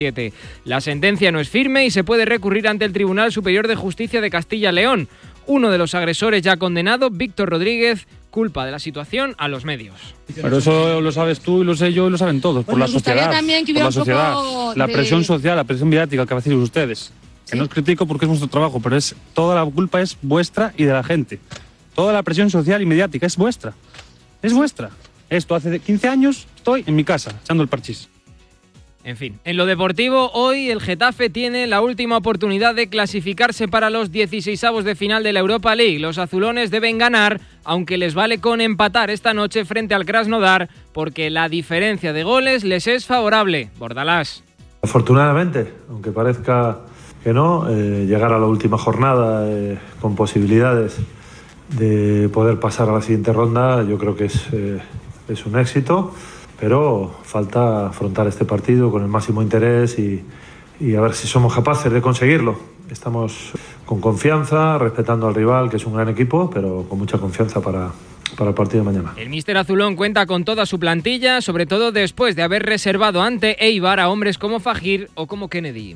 La sentencia no es firme y se puede recurrir ante el Tribunal Superior de Justicia de Castilla y León. Uno de los agresores ya condenado, Víctor Rodríguez, culpa de la situación a los medios. Pero eso lo sabes tú y lo sé yo y lo saben todos, por la sociedad, la presión social, la presión mediática que hacen ustedes. Que no os critico porque es vuestro trabajo, pero toda la culpa es vuestra y de la gente. Toda la presión social y mediática es vuestra. Es vuestra. Esto hace 15 años estoy en mi casa, echando el parchís. En fin, en lo deportivo, hoy el Getafe tiene la última oportunidad de clasificarse para los 16avos de final de la Europa League. Los azulones deben ganar, aunque les vale con empatar esta noche frente al Krasnodar, porque la diferencia de goles les es favorable. Bordalás. Afortunadamente, aunque parezca que no, llegar a la última jornada con posibilidades de poder pasar a la siguiente ronda, yo creo que es un éxito. Pero falta afrontar este partido con el máximo interés y a ver si somos capaces de conseguirlo. Estamos con confianza, respetando al rival, que es un gran equipo, pero con mucha confianza para el partido de mañana. El míster azulón cuenta con toda su plantilla, sobre todo después de haber reservado ante Eibar a hombres como Fagir o como Kennedy.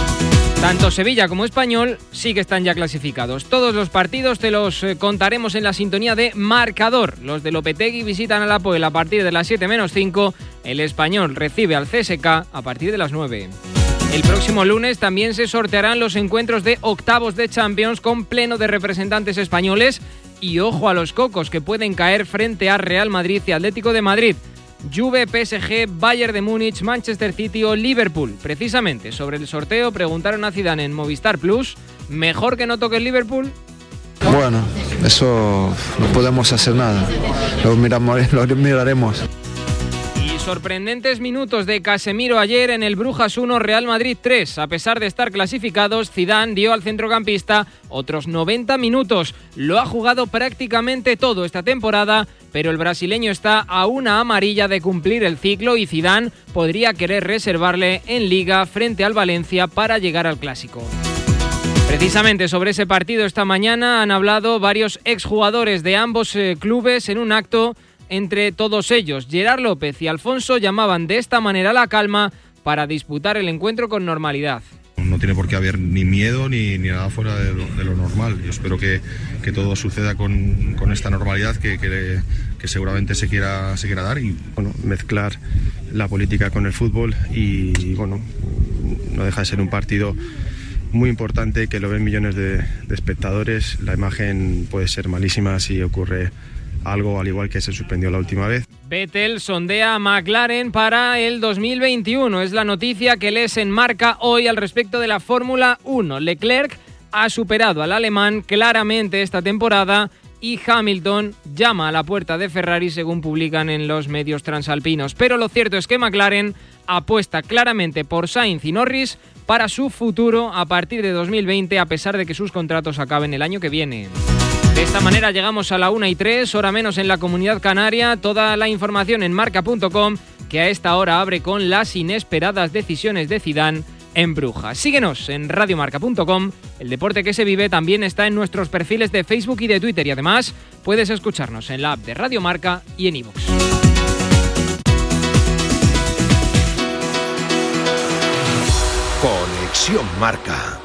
Tanto Sevilla como Español sí que están ya clasificados. Todos los partidos te los contaremos en la sintonía de Marcador. Los de Lopetegui visitan al Apoel a partir de las 7 menos 5. El Español recibe al CSK a partir de las 9. El próximo lunes también se sortearán los encuentros de octavos de Champions con pleno de representantes españoles. Y ojo a los cocos que pueden caer frente a Real Madrid y Atlético de Madrid. Juve, PSG, Bayern de Múnich, Manchester City o Liverpool. Precisamente sobre el sorteo preguntaron a Zidane en Movistar Plus, ¿mejor que no toque el Liverpool? Bueno, eso no podemos hacer nada, lo miraremos. Y sorprendentes minutos de Casemiro ayer en el Brujas 1, Real Madrid 3. A pesar de estar clasificados, Zidane dio al centrocampista otros 90 minutos. Lo ha jugado prácticamente todo esta temporada, pero el brasileño está a una amarilla de cumplir el ciclo y Zidane podría querer reservarle en Liga frente al Valencia para llegar al Clásico. Precisamente sobre ese partido esta mañana han hablado varios exjugadores de ambos clubes en un acto. Entre todos ellos, Gerard López y Alfonso llamaban de esta manera a la calma para disputar el encuentro con normalidad. No tiene por qué haber ni miedo ni nada fuera de lo normal. Yo espero que todo suceda con esta normalidad que seguramente se quiera dar y mezclar la política con el fútbol y no deja de ser un partido muy importante que lo ven millones de espectadores. La imagen puede ser malísima si ocurre algo al igual que se suspendió la última vez. Vettel sondea a McLaren para el 2021. Es la noticia que lees en Marca hoy al respecto de la Fórmula 1. Leclerc ha superado al alemán claramente esta temporada y Hamilton llama a la puerta de Ferrari según publican en los medios transalpinos. Pero lo cierto es que McLaren apuesta claramente por Sainz y Norris para su futuro a partir de 2020, a pesar de que sus contratos acaben el año que viene. De esta manera llegamos a la 1:03, hora menos en la Comunidad Canaria. Toda la información en marca.com, que a esta hora abre con las inesperadas decisiones de Zidane en Brujas. Síguenos en radiomarca.com. El deporte que se vive también está en nuestros perfiles de Facebook y de Twitter. Y además puedes escucharnos en la app de Radio Marca y en iVoox. Conexión Marca.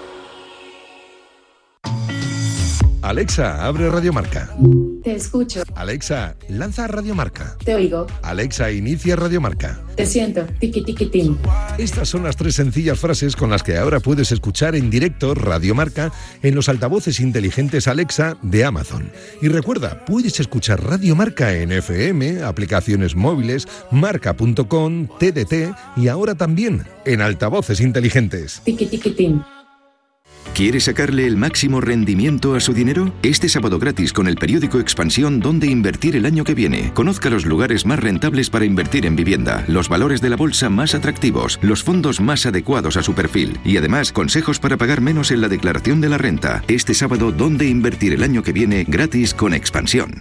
Alexa, abre Radio Marca. Te escucho. Alexa, lanza Radio Marca. Te oigo. Alexa, inicia Radio Marca. Te siento. Tiki tiki tim. Estas son las 3 sencillas frases con las que ahora puedes escuchar en directo Radio Marca en los altavoces inteligentes Alexa de Amazon. Y recuerda, puedes escuchar Radio Marca en FM, aplicaciones móviles, marca.com, TDT y ahora también en altavoces inteligentes. Tiki tiki tim. ¿Quiere sacarle el máximo rendimiento a su dinero? Este sábado gratis con el periódico Expansión, ¿dónde invertir el año que viene? Conozca los lugares más rentables para invertir en vivienda, los valores de la bolsa más atractivos, los fondos más adecuados a su perfil y además consejos para pagar menos en la declaración de la renta. Este sábado, ¿dónde invertir el año que viene? Gratis con Expansión.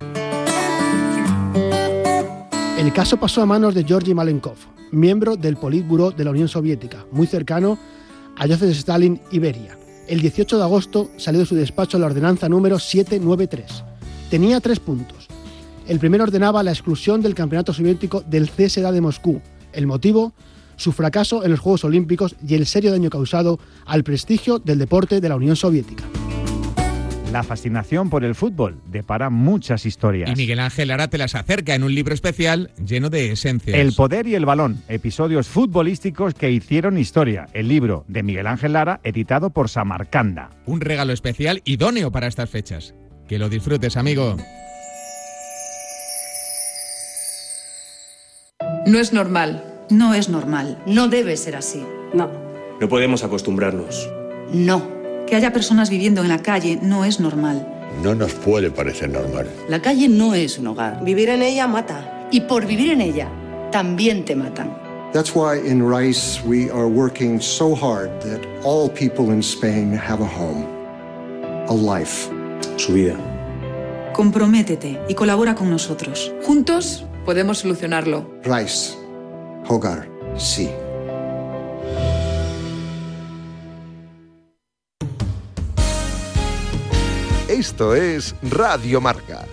El caso pasó a manos de Georgi Malenkov, miembro del Politburó de la Unión Soviética, muy cercano a Joseph Stalin y Beria. El 18 de agosto salió de su despacho la ordenanza número 793. Tenía 3 puntos. El primero ordenaba la exclusión del campeonato soviético del CSKA de Moscú. El motivo, su fracaso en los Juegos Olímpicos y el serio daño causado al prestigio del deporte de la Unión Soviética. La fascinación por el fútbol depara muchas historias. Y Miguel Ángel Lara te las acerca en un libro especial lleno de esencias. El poder y el balón, episodios futbolísticos que hicieron historia. El libro de Miguel Ángel Lara, editado por Samarcanda. Un regalo especial idóneo para estas fechas. Que lo disfrutes, amigo. No es normal. No es normal. No debe ser así. No. No podemos acostumbrarnos. No. Que haya personas viviendo en la calle no es normal. No nos puede parecer normal. La calle no es un hogar. Vivir en ella mata. Y por vivir en ella, también te matan. That's why in Rice we are working so hard that all people in Spain have a home, a life. Su vida. Comprométete y colabora con nosotros. Juntos podemos solucionarlo. Rice, hogar, sí. Esto es Radio Marca.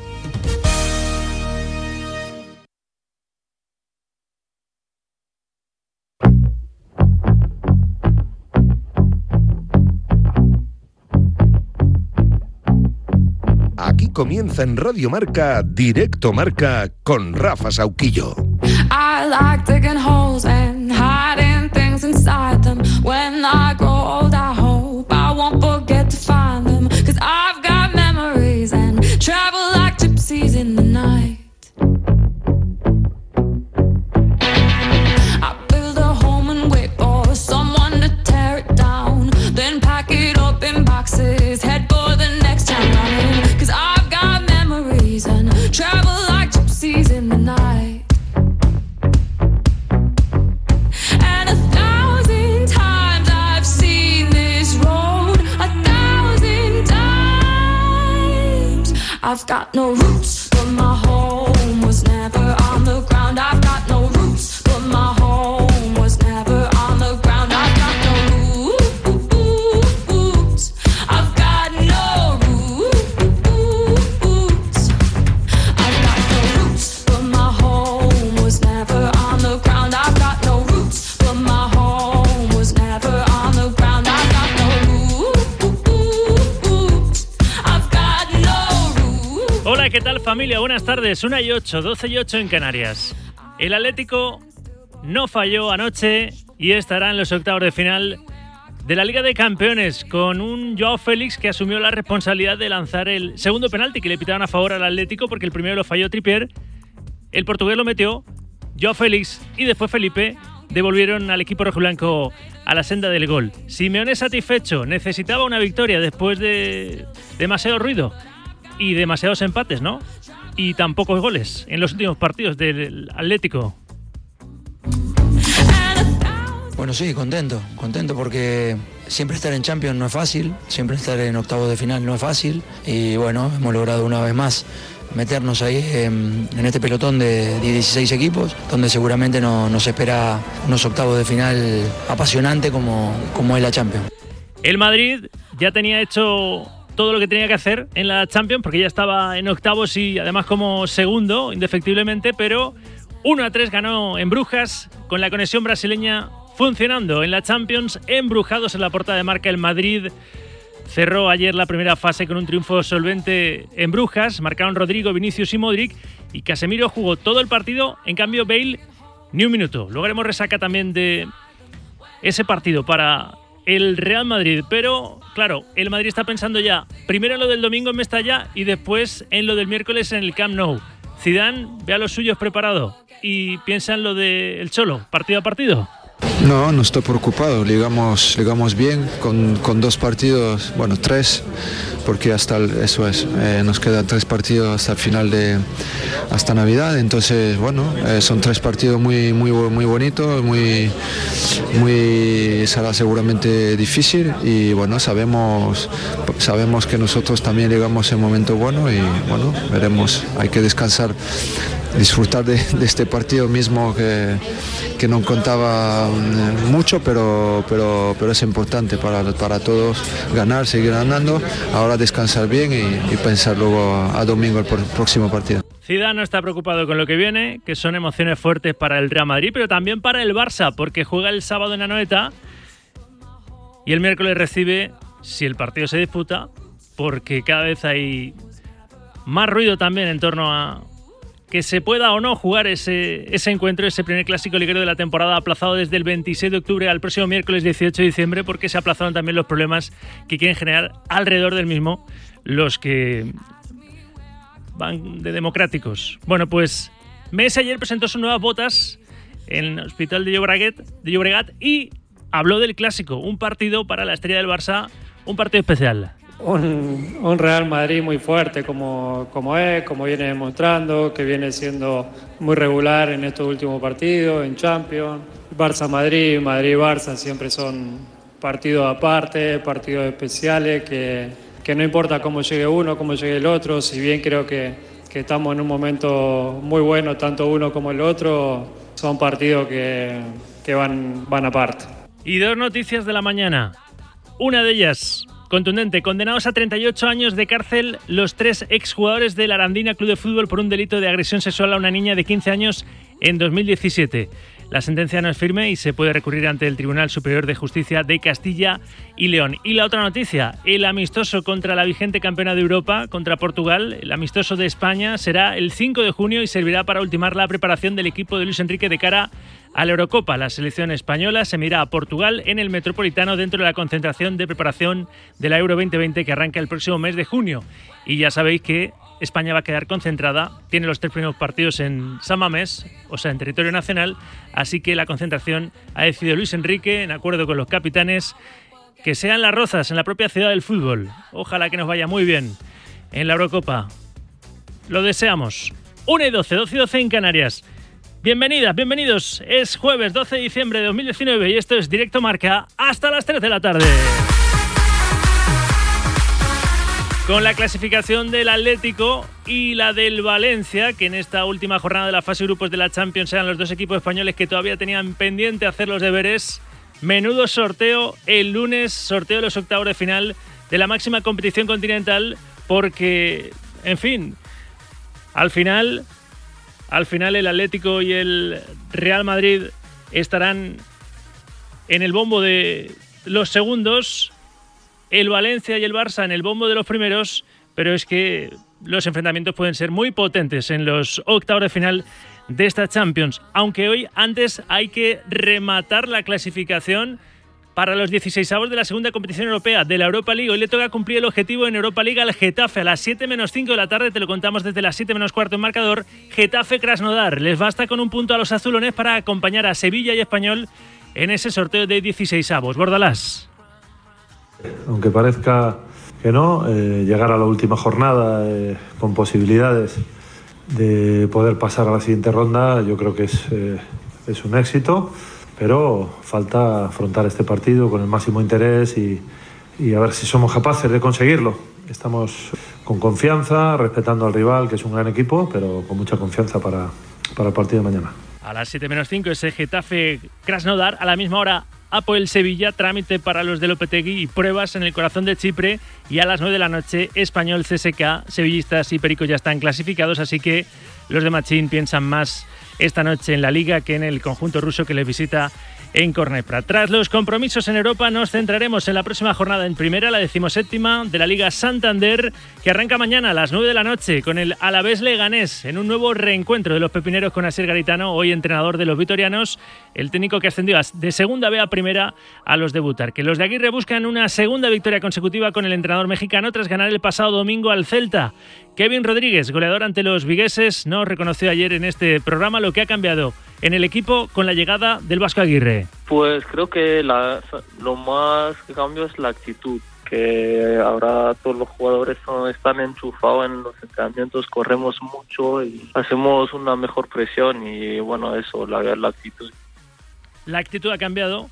Aquí comienza en Radio Marca, Directo Marca, con Rafa Sauquillo. I like digging holes and hiding things inside them. When I grow old, I hope I won't forget to find them. 'Cause I've got memories and travel like gypsies in the night. I build a home and wait for someone to tear it down. Then pack it up in boxes, head for the next town running. 'Cause I've got memories and travel like gypsies in the night. And 1,000 times I've seen this road, 1,000 times. I've got no roots, but my home was never on the ground. I've got no roots, but my home was never on the ground. I've got no roots. I've got no roots. I've got no roots, but my home was never on the ground. I've got no roots, but my home was never on the ground. I've got no roots. I've got no roots. Hola, ¿qué tal, familia? Buenas tardes. 1:08, 12:08 en Canarias. El Atlético no falló anoche y estará en los octavos de final de la Liga de Campeones, con un Joao Félix que asumió la responsabilidad de lanzar el segundo penalti que le pitaron a favor al Atlético, porque el primero lo falló Trippier, el portugués lo metió, Joao Félix y después Felipe devolvieron al equipo rojiblanco a la senda del gol. Simeone satisfecho, necesitaba una victoria después de demasiado ruido y demasiados empates, ¿no? Y tan pocos goles en los últimos partidos del Atlético. Bueno, sí, contento porque siempre estar en Champions no es fácil, siempre estar en octavos de final no es fácil, y bueno, hemos logrado una vez más meternos ahí en este pelotón de 16 equipos, donde seguramente nos espera unos octavos de final apasionante como es la Champions. El Madrid ya tenía hecho todo lo que tenía que hacer en la Champions, porque ya estaba en octavos y además como segundo, indefectiblemente, pero 1-3 ganó en Brujas, con la conexión brasileña funcionando en la Champions. Embrujados en la portada de Marca, el Madrid cerró ayer la primera fase con un triunfo solvente en Brujas. Marcaron Rodrigo, Vinicius y Modric, y Casemiro jugó todo el partido. En cambio, Bale ni un minuto. Luego haremos resaca también de ese partido para el Real Madrid, pero claro, el Madrid está pensando ya primero en lo del domingo en Mestalla y después en lo del miércoles en el Camp Nou. Zidane ve a los suyos preparado y piensa en lo del Cholo, partido a partido. No estoy preocupado, ligamos bien con 2 partidos, bueno, 3, porque nos quedan 3 partidos hasta el final hasta Navidad, entonces bueno, son 3 partidos muy bonitos, será seguramente difícil, y bueno, sabemos que nosotros también llegamos en momento bueno, y bueno, veremos, hay que descansar disfrutar de este partido mismo que no contaba mucho, pero es importante para todos ganar, seguir ganando, ahora descansar bien y pensar luego a domingo el próximo partido. Zidane no está preocupado con lo que viene, que son emociones fuertes para el Real Madrid, pero también para el Barça, porque juega el sábado en Anoeta y el miércoles recibe, si el partido se disputa, porque cada vez hay más ruido también en torno a que se pueda o no jugar ese encuentro, ese primer clásico liguero de la temporada, aplazado desde el 26 de octubre al próximo miércoles 18 de diciembre, porque se aplazaron también los problemas que quieren generar alrededor del mismo los que van de democráticos. Bueno, pues Messi ayer presentó sus nuevas botas en el Hospital de Llobregat y habló del clásico, un partido para la estrella del Barça, un partido especial. Un Real Madrid muy fuerte como viene demostrando, que viene siendo muy regular en estos últimos partidos, en Champions. Barça-Madrid, Madrid-Barça siempre son partidos aparte, partidos especiales que no importa cómo llegue uno, cómo llegue el otro, si bien creo que estamos en un momento muy bueno, tanto uno como el otro, son partidos que van aparte. Y dos noticias de la mañana. Una de ellas, contundente, condenados a 38 años de cárcel los 3 exjugadores del Arandina Club de Fútbol por un delito de agresión sexual a una niña de 15 años en 2017. La sentencia no es firme y se puede recurrir ante el Tribunal Superior de Justicia de Castilla y León. Y la otra noticia, el amistoso contra la vigente campeona de Europa, contra Portugal, el amistoso de España, será el 5 de junio y servirá para ultimar la preparación del equipo de Luis Enrique de cara a la Eurocopa. La selección española se mira a Portugal en el Metropolitano dentro de la concentración de preparación de la Euro 2020 que arranca el próximo mes de junio. Y ya sabéis que España va a quedar concentrada, tiene los 3 primeros partidos en San Mamés, o sea, en territorio nacional, así que la concentración ha decidido Luis Enrique, en acuerdo con los capitanes, que sean Las Rozas, en la propia ciudad del fútbol. Ojalá que nos vaya muy bien en la Eurocopa. Lo deseamos. 1:12, 12:12 en Canarias. Bienvenidas, bienvenidos. Es jueves 12 de diciembre de 2019 y esto es Directo Marca hasta las 3 de la tarde. Con la clasificación del Atlético y la del Valencia, que en esta última jornada de la fase de grupos de la Champions eran los dos equipos españoles que todavía tenían pendiente hacer los deberes. Menudo sorteo el lunes, sorteo de los octavos de final de la máxima competición continental, porque, en fin, al final el Atlético y el Real Madrid estarán en el bombo de los segundos, el Valencia y el Barça en el bombo de los primeros, pero es que los enfrentamientos pueden ser muy potentes en los octavos de final de esta Champions, aunque hoy antes hay que rematar la clasificación para los 16avos de la segunda competición europea de la Europa League. Hoy le toca cumplir el objetivo en Europa League al Getafe a las 7:05 de la tarde, te lo contamos desde las 7:15 en marcador. Getafe-Krasnodar, les basta con un punto a los azulones para acompañar a Sevilla y Español en ese sorteo de 16avos. Bordalás. Aunque parezca que no, llegar a la última jornada con posibilidades de poder pasar a la siguiente ronda, yo creo que es un éxito, pero falta afrontar este partido con el máximo interés y a ver si somos capaces de conseguirlo. Estamos con confianza, respetando al rival, que es un gran equipo, pero con mucha confianza para el partido de mañana. A las 7:05 ese Getafe-Krasnodar, a la misma hora Apoel Sevilla, trámite para los de Lopetegui y pruebas en el corazón de Chipre, y a las 9 de la noche Español CSK, sevillistas y pericos ya están clasificados, así que los de Machín piensan más esta noche en la Liga que en el conjunto ruso que les visita en Cornepra. Tras los compromisos en Europa nos centraremos en la próxima jornada en primera, la 17ª de la Liga Santander, que arranca mañana a las 9 de la noche con el Alavés Leganés en un nuevo reencuentro de los pepineros con Asier Garitano, hoy entrenador de los vitorianos, el técnico que ascendió de segunda B a primera a los debutar. Que los de Aguirre buscan una segunda victoria consecutiva con el entrenador mexicano tras ganar el pasado domingo al Celta. Kevin Rodríguez, goleador ante los vigueses, nos reconoció ayer en este programa lo que ha cambiado en el equipo con la llegada del Vasco Aguirre. Pues creo que lo más que cambia es la actitud, que ahora todos los jugadores están enchufados en los entrenamientos, corremos mucho y hacemos una mejor presión y bueno, eso, la actitud. La actitud ha cambiado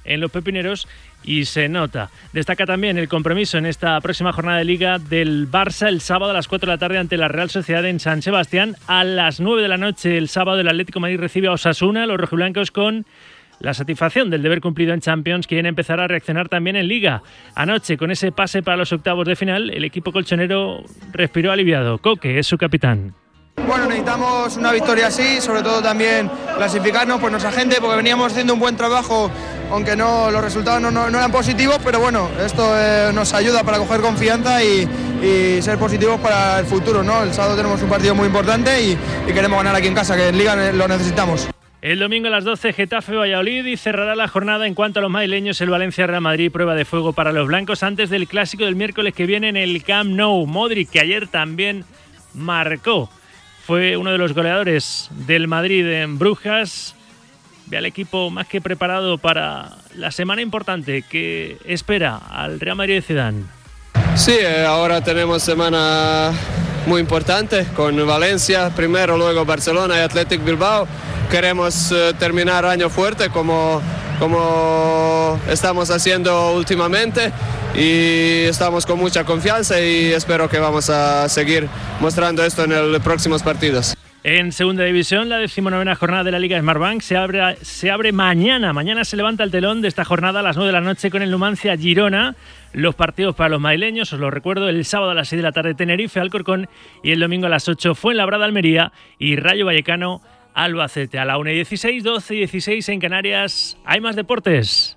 en los pepineros y se nota. Destaca también el compromiso en esta próxima jornada de Liga del Barça el sábado a las 4 de la tarde ante la Real Sociedad en San Sebastián. A las 9 de la noche el sábado el Atlético de Madrid recibe a Osasuna, los rojiblancos con la satisfacción del deber cumplido en Champions quieren empezar a reaccionar también en Liga. Anoche, con ese pase para los octavos de final, el equipo colchonero respiró aliviado. Coque es su capitán. Bueno, necesitamos una victoria así, sobre todo también clasificarnos por nuestra gente, porque veníamos haciendo un buen trabajo, aunque los resultados no eran positivos, pero bueno, esto nos ayuda para coger confianza y ser positivos para el futuro, ¿no? El sábado tenemos un partido muy importante y queremos ganar aquí en casa, que en Liga lo necesitamos. El domingo a las 12, Getafe-Valladolid, y cerrará la jornada en cuanto a los madrileños el Valencia-Real Madrid, prueba de fuego para los blancos antes del clásico del miércoles que viene en el Camp Nou. Modric, que ayer también marcó, fue uno de los goleadores del Madrid en Brujas. Ve al equipo más que preparado para la semana importante que espera al Real Madrid de Zidane. Sí, ahora tenemos semana muy importante con Valencia primero, luego Barcelona y Athletic Bilbao. Queremos terminar año fuerte como estamos haciendo últimamente y estamos con mucha confianza y espero que vamos a seguir mostrando esto en los próximos partidos. En segunda división, la 19ª jornada de la Liga Smartbank se abre mañana. Mañana se levanta el telón de esta jornada a las 9 de la noche con el Numancia Girona. Los partidos para los madrileños, os lo recuerdo, el sábado a las 6 de la tarde Tenerife Alcorcón y el domingo a las 8 Fuenlabrada Almería y Rayo Vallecano Albacete. A la 1:16, 12:16 en Canarias. Hay más deportes.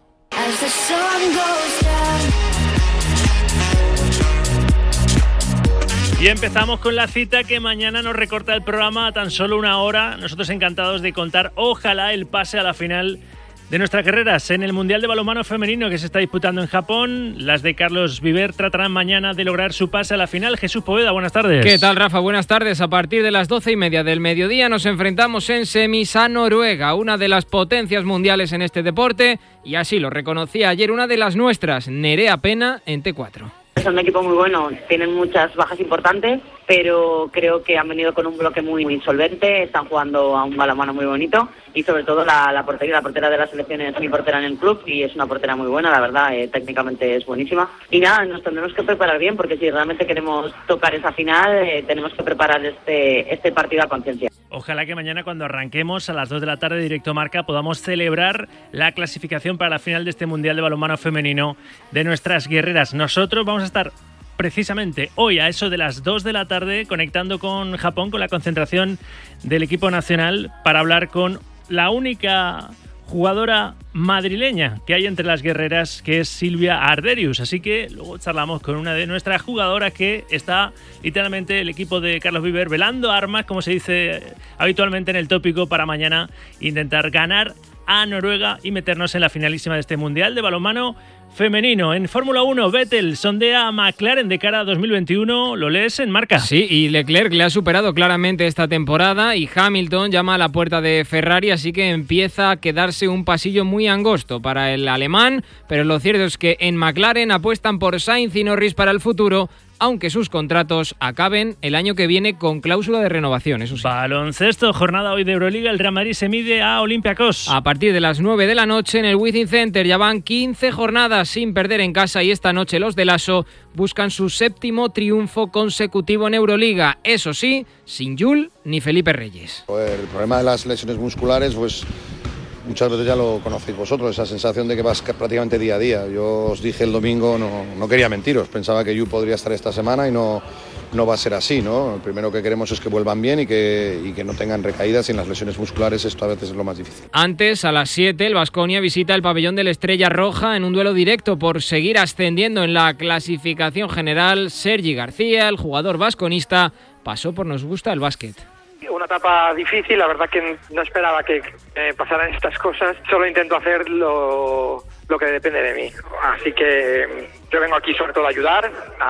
Y empezamos con la cita que mañana nos recorta el programa a tan solo 1 hora. Nosotros encantados de contar, ojalá, el pase a la final de nuestras guerreras en el Mundial de Balonmano Femenino que se está disputando en Japón. Las de Carlos Viver tratarán mañana de lograr su pase a la final. Jesús Poveda, buenas tardes. ¿Qué tal, Rafa? Buenas tardes. A partir de las 12:30 del mediodía nos enfrentamos en semis a Noruega, una de las potencias mundiales en este deporte, y así lo reconocía ayer una de las nuestras, Nerea Pena, en T4. Son un equipo muy bueno, tienen muchas bajas importantes, pero creo que han venido con un bloque muy solvente, están jugando a un balonmano muy bonito y sobre todo la portera de la selección es mi portera en el club y es una portera muy buena, la verdad, técnicamente es buenísima. Y nada, nos tendremos que preparar bien porque si realmente queremos tocar esa final, tenemos que preparar este partido a conciencia. Ojalá que mañana cuando arranquemos a las 2 de la tarde directo Marca podamos celebrar la clasificación para la final de este Mundial de Balonmano Femenino de nuestras guerreras. Nosotros vamos a estar precisamente hoy a eso de las 2 de la tarde conectando con Japón, con la concentración del equipo nacional para hablar con la única jugadora madrileña que hay entre las guerreras, que es Silvia Arderius. Así que luego charlamos con una de nuestras jugadoras que está literalmente el equipo de Carlos Viver velando armas, como se dice habitualmente en el tópico, para mañana intentar ganar a Noruega y meternos en la finalísima de este Mundial de Balonmano Femenino. En Fórmula 1, Vettel sondea a McLaren de cara a 2021. ¿Lo lees en Marca? Sí, y Leclerc le ha superado claramente esta temporada y Hamilton llama a la puerta de Ferrari, así que empieza a quedarse un pasillo muy angosto para el alemán, pero lo cierto es que en McLaren apuestan por Sainz y Norris para el futuro, aunque sus contratos acaben el año que viene con cláusula de renovación, eso sí. Baloncesto, jornada hoy de Euroliga, el Real Madrid se mide a Olympiacos. A partir de las 9 de la noche en el Wizzing Center ya van 15 jornadas sin perder en casa y esta noche los de Lasso buscan su 7º triunfo consecutivo en Euroliga, eso sí, sin Jul ni Felipe Reyes. El problema de las lesiones musculares, pues muchas veces ya lo conocéis vosotros, esa sensación de que vas prácticamente día a día. Yo os dije el domingo, no quería mentiros, pensaba que Yu podría estar esta semana y no va a ser así, ¿no? Lo primero que queremos es que vuelvan bien y que no tengan recaídas, y en las lesiones musculares esto a veces es lo más difícil. Antes, a las 7, el Baskonia visita el pabellón de la Estrella Roja en un duelo directo por seguir ascendiendo en la clasificación general. Sergi García, el jugador vasconista, pasó por Nos Gusta el Básquet. Una etapa difícil, la verdad que no esperaba que pasaran estas cosas, solo intento hacer lo que depende de mí, así que yo vengo aquí sobre todo a ayudar,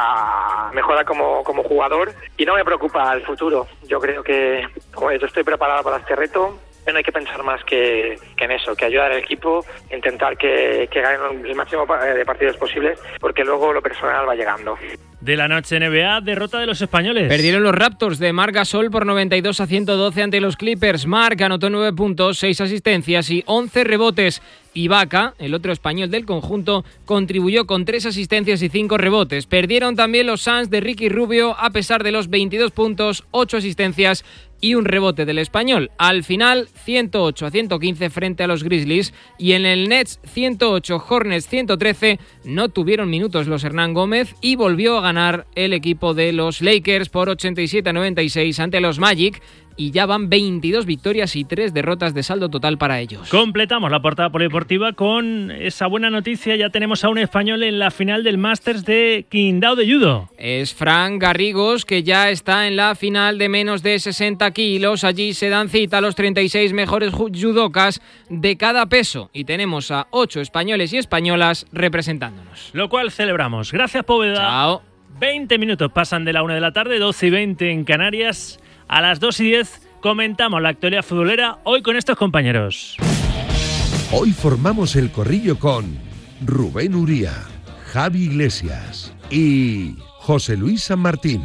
a mejorar como jugador y no me preocupa el futuro. Yo creo que como yo estoy preparado para este reto, no hay que pensar más que en eso, que ayudar al equipo, intentar que ganen el máximo de partidos posibles, porque luego lo personal va llegando. de la noche NBA, derrota de los españoles. Perdieron los Raptors de Marc Gasol por 92-112 ante los Clippers. Marc anotó 9 puntos, 6 asistencias y 11 rebotes. Ibaka, el otro español del conjunto, contribuyó con 3 asistencias y 5 rebotes. Perdieron también los Suns de Ricky Rubio a pesar de los 22 puntos, 8 asistencias y un rebote del español. Al final, 108-115 frente a los Grizzlies, y en el Nets 108, Hornets 113, no tuvieron minutos los Hernán Gómez y volvió a ganar el equipo de los Lakers por 87-96 ante los Magic, y ya van 22 victorias y 3 derrotas de saldo total para ellos. Completamos la portada polideportiva con esa buena noticia. Ya tenemos a un español en la final del Masters de Qingdao de judo. Es Fran Garrigos, que ya está en la final de menos de 60 kilos. Allí se dan cita a los 36 mejores judokas de cada peso, y tenemos a 8 españoles y españolas representándonos. Lo cual celebramos. Gracias, Póveda. Chao. 20 minutos pasan de la 1 de la tarde, 12:20 en Canarias. A las 2:10 comentamos la actualidad futbolera, hoy con estos compañeros. Hoy formamos el corrillo con Rubén Uría, Javi Iglesias y José Luis San Martín.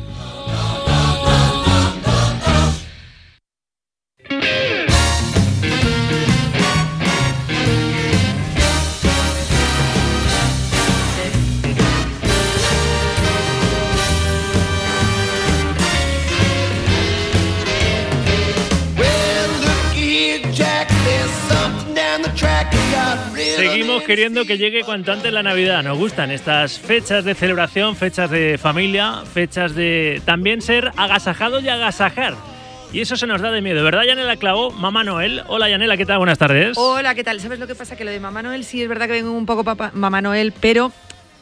Seguimos queriendo que llegue cuanto antes la Navidad. Nos gustan estas fechas de celebración, fechas de familia, fechas de también ser agasajados y agasajar. Y eso se nos da de miedo, ¿verdad, Yanela Clavó? Mamá Noel. Hola, Yanela, ¿qué tal? Buenas tardes. Hola, ¿qué tal? ¿Sabes lo que pasa? Que lo de Mamá Noel sí es verdad que vengo un poco Mamá Noel, pero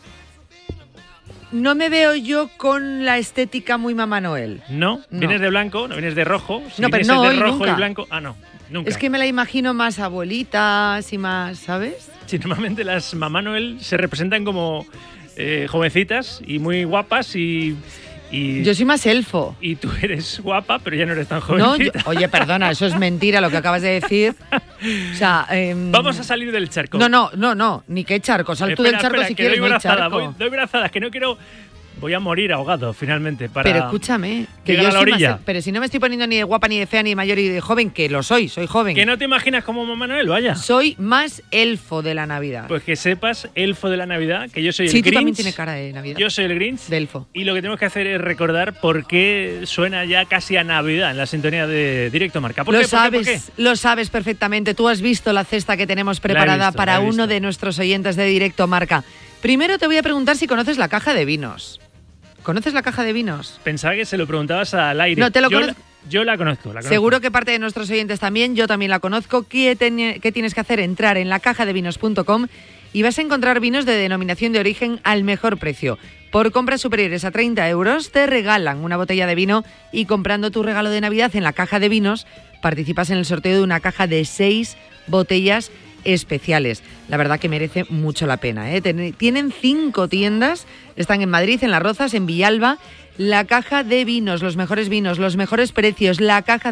no me veo yo con la estética muy Mamá Noel. ¿No? ¿Vienes de blanco? ¿No vienes de rojo? Si no, pero no, de hoy rojo nunca. Y blanco. Ah, no. Nunca. Es que me la imagino más abuelitas y más, ¿sabes? Sí, normalmente las Mamá Noel se representan como jovencitas y muy guapas y yo soy más elfo. Y tú eres guapa, pero ya no eres tan jovencita. No, oye, perdona, eso es mentira lo que acabas de decir. O sea, vamos a salir del charco. No, ni qué charco. Sal tú del charco si quieres, no hay charco. Doy brazadas, que no quiero... Voy a morir ahogado, finalmente, para... Pero escúchame, que yo soy más... Pero si no me estoy poniendo ni de guapa, ni de fea, ni de mayor, ni de joven, que lo soy joven. Que no te imaginas como Mamá Noel, vaya. Soy más elfo de la Navidad. Pues que sepas, elfo de la Navidad, que yo soy el Grinch. Grinch. Sí, tú también tienes cara de Navidad. Yo soy el Grinch. De elfo. Y lo que tenemos que hacer es recordar por qué suena ya casi a Navidad en la sintonía de Directo Marca. ¿Por qué? Lo sabes perfectamente. Tú has visto la cesta que tenemos preparada para uno de nuestros oyentes de Directo Marca. Primero te voy a preguntar si conoces la caja de vinos. ¿Conoces la caja de vinos? Pensaba que se lo preguntabas al aire. No, te lo conozco. Yo la conozco. Seguro que parte de nuestros oyentes también, yo también la conozco. ¿Qué tienes que hacer? Entrar en lacajadevinos.com y vas a encontrar vinos de denominación de origen al mejor precio. Por compras superiores a 30 euros te regalan una botella de vino, y comprando tu regalo de Navidad en la caja de vinos participas en el sorteo de una caja de 6 botellas especiales. La verdad que merece mucho la pena, ¿eh? Tienen 5 tiendas, están en Madrid, en Las Rozas, en Villalba. La caja de vinos, los mejores vinos, los mejores precios,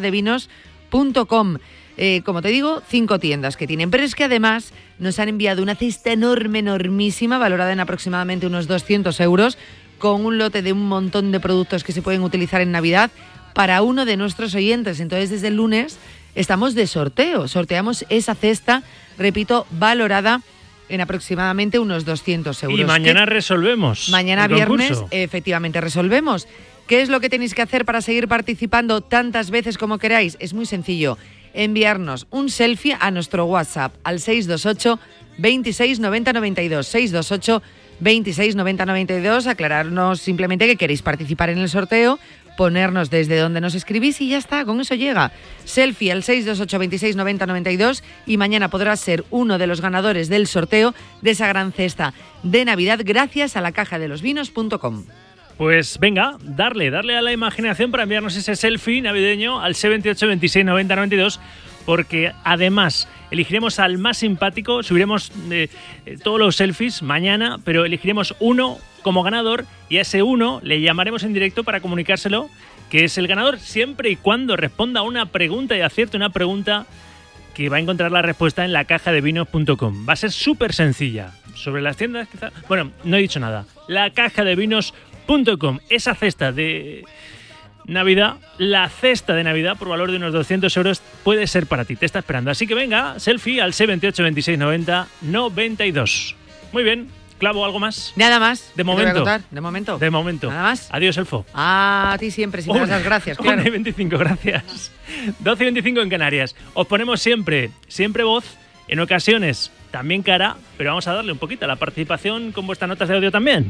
lacajadevinos.com. Como te digo, 5 tiendas que tienen, pero es que además nos han enviado una cesta enormísima, valorada en aproximadamente unos 200 euros, con un lote de un montón de productos que se pueden utilizar en Navidad para uno de nuestros oyentes. Entonces, desde el lunes estamos de sorteo, sorteamos esa cesta, repito, valorada en aproximadamente unos 200 euros. Y mañana resolvemos. Mañana viernes, efectivamente, resolvemos. ¿Qué es lo que tenéis que hacer para seguir participando tantas veces como queráis? Es muy sencillo. Enviarnos un selfie a nuestro WhatsApp al 628 26 90 92. 628 26 90 92. Aclararnos simplemente que queréis participar en el sorteo, ponernos desde donde nos escribís y ya está, con eso llega. Selfie al 628 26 90 92 y mañana podrás ser uno de los ganadores del sorteo de esa gran cesta de Navidad gracias a lacajadelosvinos.com. Pues venga, darle a la imaginación para enviarnos ese selfie navideño al 628 26 90 92, porque además elegiremos al más simpático, subiremos todos los selfies mañana, pero elegiremos uno como ganador y a ese uno le llamaremos en directo para comunicárselo, que es el ganador, siempre y cuando responda a una pregunta y acierte una pregunta que va a encontrar la respuesta en lacajadevinos.com. Va a ser súper sencilla. Sobre las tiendas, quizás... Bueno, no he dicho nada. Lacajadevinos.com. selfie.com. Esa cesta de Navidad, la cesta de Navidad por valor de unos 200 euros puede ser para ti, te está esperando. Así que venga, selfie al 628 26 90 92. Muy bien, Clavo, ¿algo más? Nada más. De momento. De momento. De momento. Nada más. Adiós, Elfo. A ti siempre, si me das las gracias, claro. 1:25, gracias. 12:25 en Canarias. Os ponemos siempre voz, en ocasiones también cara, pero vamos a darle un poquito a la participación con vuestras notas de audio también.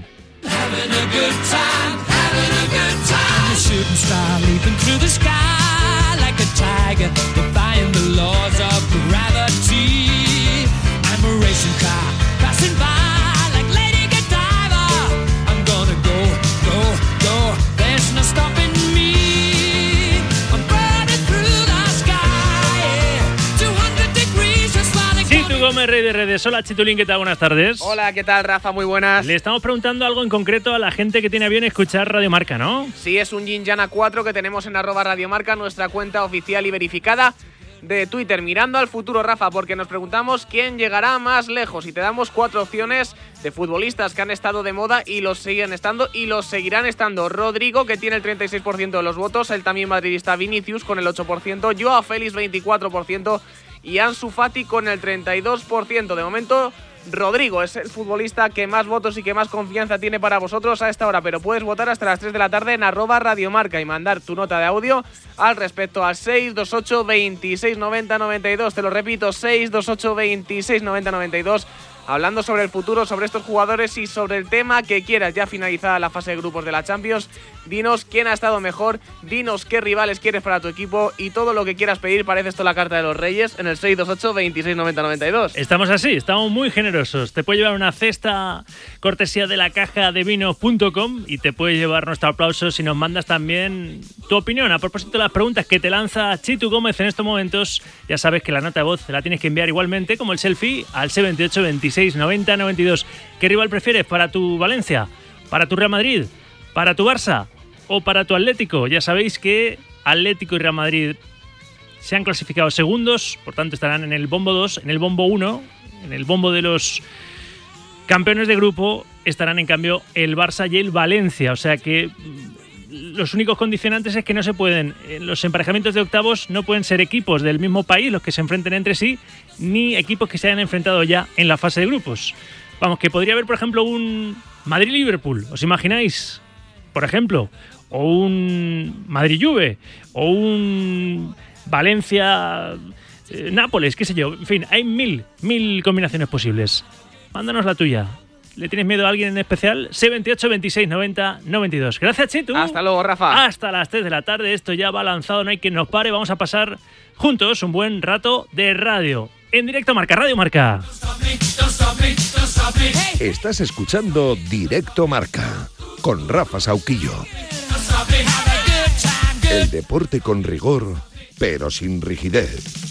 Gómez, rey de redes. Hola, Chitulín, ¿qué tal? Buenas tardes. Hola, ¿qué tal, Rafa? Muy buenas. Le estamos preguntando algo en concreto a la gente que tiene a bien escuchar Radio Marca, ¿no? Sí, es un Yin-Yana 4 que tenemos en @radiomarca, nuestra cuenta oficial y verificada de Twitter. Mirando al futuro, Rafa, porque nos preguntamos quién llegará más lejos y te damos 4 opciones de futbolistas que han estado de moda y los siguen estando y los seguirán estando. Rodrigo, que tiene el 36% de los votos, el también madridista Vinicius con el 8%, Joao Félix 24%, y Ansu Fati con el 32%. De momento, Rodrigo es el futbolista que más votos y que más confianza tiene para vosotros a esta hora, pero puedes votar hasta las 3 de la tarde en @radiomarca y mandar tu nota de audio al respecto al 628 26 90 92. Te lo repito, 628 26 90 92. Hablando sobre el futuro, sobre estos jugadores y sobre el tema que quieras. Ya finalizada la fase de grupos de la Champions, dinos quién ha estado mejor, dinos qué rivales quieres para tu equipo y todo lo que quieras pedir. Parece esto la carta de los Reyes en el 628 26 90 92. Estamos así, estamos muy generosos. Te puede llevar una cesta cortesía de la caja de vinos.com y te puede llevar nuestro aplauso si nos mandas también tu opinión a propósito de las preguntas que te lanza Chitu Gómez en estos momentos. Ya sabes que la nota de voz la tienes que enviar igualmente como el selfie al 628 26 90 92. ¿Qué rival prefieres para tu Valencia, para tu Real Madrid, para tu Barça o para tu Atlético? Ya sabéis que Atlético y Real Madrid se han clasificado segundos, por tanto estarán en el bombo 2, en el bombo 1, en el bombo de los campeones de grupo estarán en cambio el Barça y el Valencia, o sea que los únicos condicionantes es que no se pueden, en los emparejamientos de octavos no pueden ser equipos del mismo país los que se enfrenten entre sí, ni equipos que se hayan enfrentado ya en la fase de grupos. Vamos, que podría haber, por ejemplo, un Madrid-Liverpool, ¿os imagináis? Por ejemplo, o un Madrid-Juve, o un Valencia-Nápoles, qué sé yo. En fin, hay mil combinaciones posibles. Mándanos la tuya. ¿Le tienes miedo a alguien en especial? 628 26 90 92. Gracias, Chitu. Hasta luego, Rafa. Hasta las 3 de la tarde. Esto ya va lanzado, no hay quien nos pare. Vamos a pasar juntos un buen rato de radio. En directo Marca, Radio Marca. Estás escuchando Directo Marca con Rafa Sauquillo. El deporte con rigor, pero sin rigidez.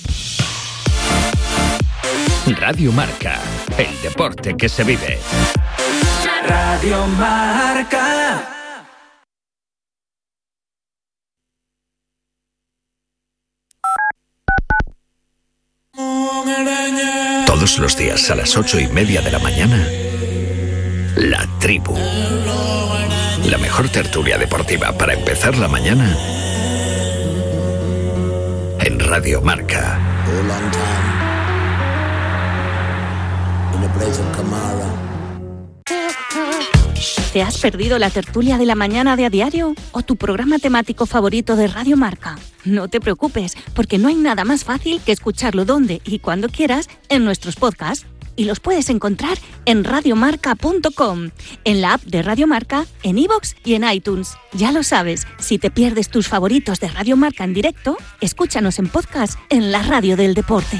Radio Marca, el deporte que se vive. Radio Marca. Todos los días a las 8:30 de la mañana, La Tribu. La mejor tertulia deportiva para empezar la mañana en Radio Marca. ¿Te has perdido la tertulia de la mañana de A Diario o tu programa temático favorito de Radio Marca? No te preocupes, porque no hay nada más fácil que escucharlo donde y cuando quieras en nuestros podcasts. Y los puedes encontrar en radiomarca.com, en la app de Radio Marca, en iVoox y en iTunes. Ya lo sabes, si te pierdes tus favoritos de Radio Marca en directo, escúchanos en podcast en la radio del deporte.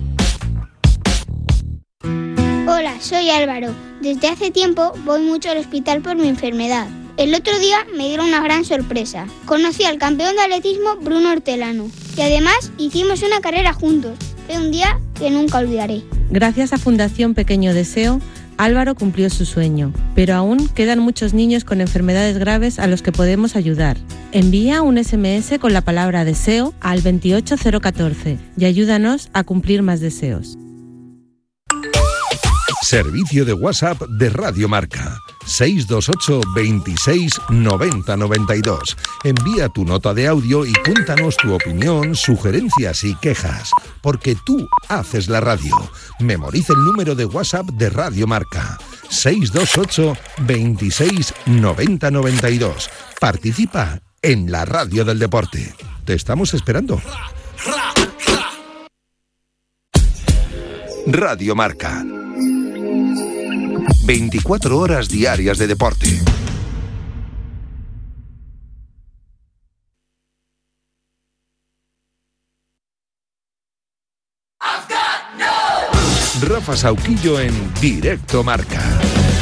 Hola, soy Álvaro. Desde hace tiempo voy mucho al hospital por mi enfermedad. El otro día me dieron una gran sorpresa. Conocí al campeón de atletismo Bruno Hortelano y además hicimos una carrera juntos. Fue un día que nunca olvidaré. Gracias a Fundación Pequeño Deseo, Álvaro cumplió su sueño, pero aún quedan muchos niños con enfermedades graves a los que podemos ayudar. Envía un SMS con la palabra deseo al 28014 y ayúdanos a cumplir más deseos. Servicio de WhatsApp de Radio Marca. 628 26 90 92. Envía tu nota de audio y cuéntanos tu opinión, sugerencias y quejas. Porque tú haces la radio. Memoriza el número de WhatsApp de Radio Marca. 628 26 90 92. Participa en la radio del deporte. Te estamos esperando. Radio Marca. 24 horas diarias de deporte. Rafa Sauquillo en Directo Marca.